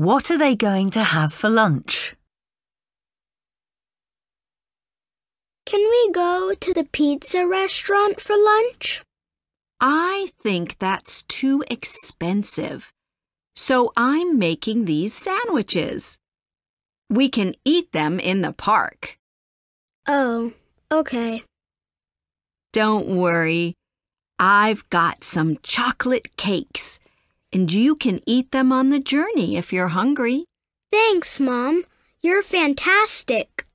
What are they going to have for lunch? Can we go to the pizza restaurant for lunch? I think that's too expensive, so I'm making these sandwiches. We can eat them in the park. Oh, okay. Don't worry. I've got some chocolate cakes, and you can eat them on the journey if you're hungry. Thanks, Mom. You're fantastic.